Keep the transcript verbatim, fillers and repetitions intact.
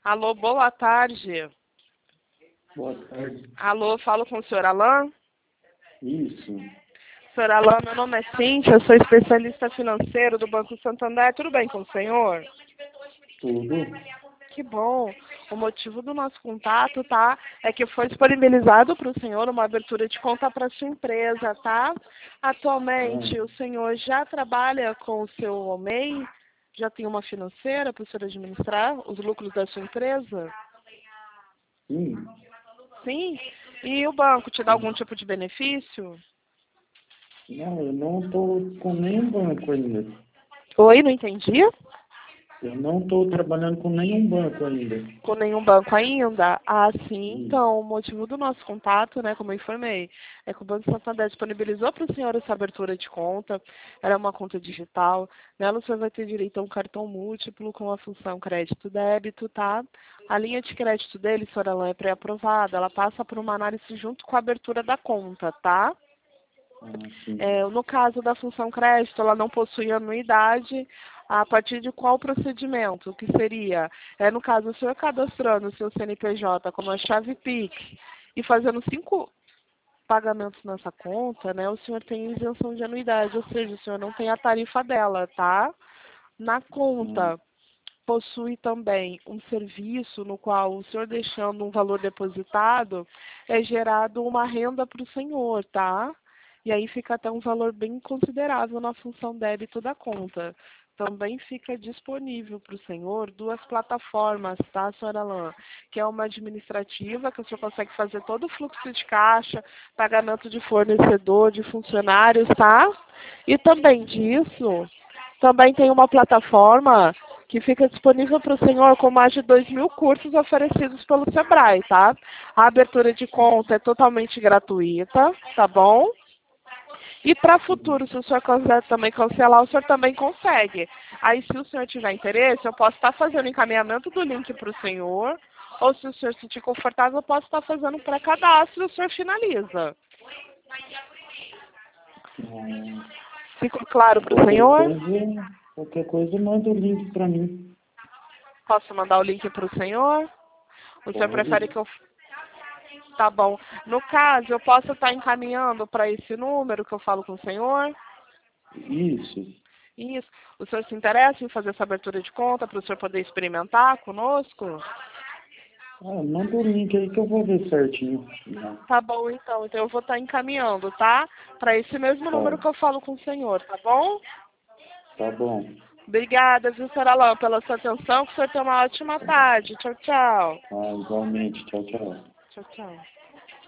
Alô, boa tarde. Boa tarde. Alô, falo com o senhor Alain? Isso. Senhor Alain, meu nome é Cíntia, eu sou especialista financeiro do Banco Santander. Tudo bem com o senhor? Tudo? Que bom. O motivo do nosso contato, tá, é que foi disponibilizado para o senhor uma abertura de conta para sua empresa, tá? Atualmente, Ah, o senhor já trabalha com o seu M E I? Já tem uma financeira para o senhor administrar os lucros da sua empresa? sim. Sim? E o banco te dá algum tipo de benefício? Não, eu não estou com nenhum banco ainda. Oi, não entendi? Eu não estou trabalhando com nenhum banco ainda. Com nenhum banco ainda? Ah, sim. Sim. Então, o motivo do nosso contato, né, como eu informei, é que o Banco Santander disponibilizou para o senhor essa abertura de conta. Ela é uma conta digital. Nela o senhor vai ter direito a um cartão múltiplo com a função crédito-débito, tá? A linha de crédito dele, senhor Alain, é pré-aprovada. Ela passa por uma análise junto com a abertura da conta, tá? Ah, sim. É, no caso da função crédito, ela não possui anuidade. A partir de qual procedimento? Que seria, é, no caso, o senhor cadastrando o seu C N P J como a chave Pix e fazendo cinco pagamentos nessa conta, né, o senhor tem isenção de anuidade, ou seja, o senhor não tem a tarifa dela, tá? Na Ah, conta, possui também um serviço no qual o senhor deixando um valor depositado, é gerado uma renda para o senhor, tá? E aí fica até um valor bem considerável na função débito da conta. Também fica disponível para o senhor duas plataformas, tá, senhora Alain? Que é uma administrativa, que o senhor consegue fazer todo o fluxo de caixa, pagamento de fornecedor, de funcionários, tá? E também disso, também tem uma plataforma que fica disponível para o senhor com mais de dois mil cursos oferecidos pelo Sebrae, tá? A abertura de conta é totalmente gratuita, tá bom? E para sim. futuro, se o senhor quiser também cancelar, o senhor também consegue. Aí, se o senhor tiver interesse, eu posso estar fazendo encaminhamento do link para o senhor, ou se o senhor se sentir confortável, eu posso estar fazendo um pré-cadastro e o senhor finaliza. Ah, Ficou claro para o qualquer senhor? coisa, qualquer coisa, manda o link para mim. Posso mandar o link para o senhor? O senhor prefere Pode? que eu... Tá bom. No caso, eu posso estar encaminhando para esse número que eu falo com o senhor? Isso. Isso. O senhor se interessa em fazer essa abertura de conta para o senhor poder experimentar conosco? Ah, manda o link aí que eu vou ver certinho. Tá bom, então. Então eu vou estar encaminhando, tá? Para esse mesmo número Tá, que eu falo com o senhor, tá bom? tá bom. Obrigada, viu, senhora Alain, pela sua atenção. Que o senhor tenha uma ótima tarde. Tchau, tchau. Ah, igualmente. Tchau, tchau. Tchau, tchau.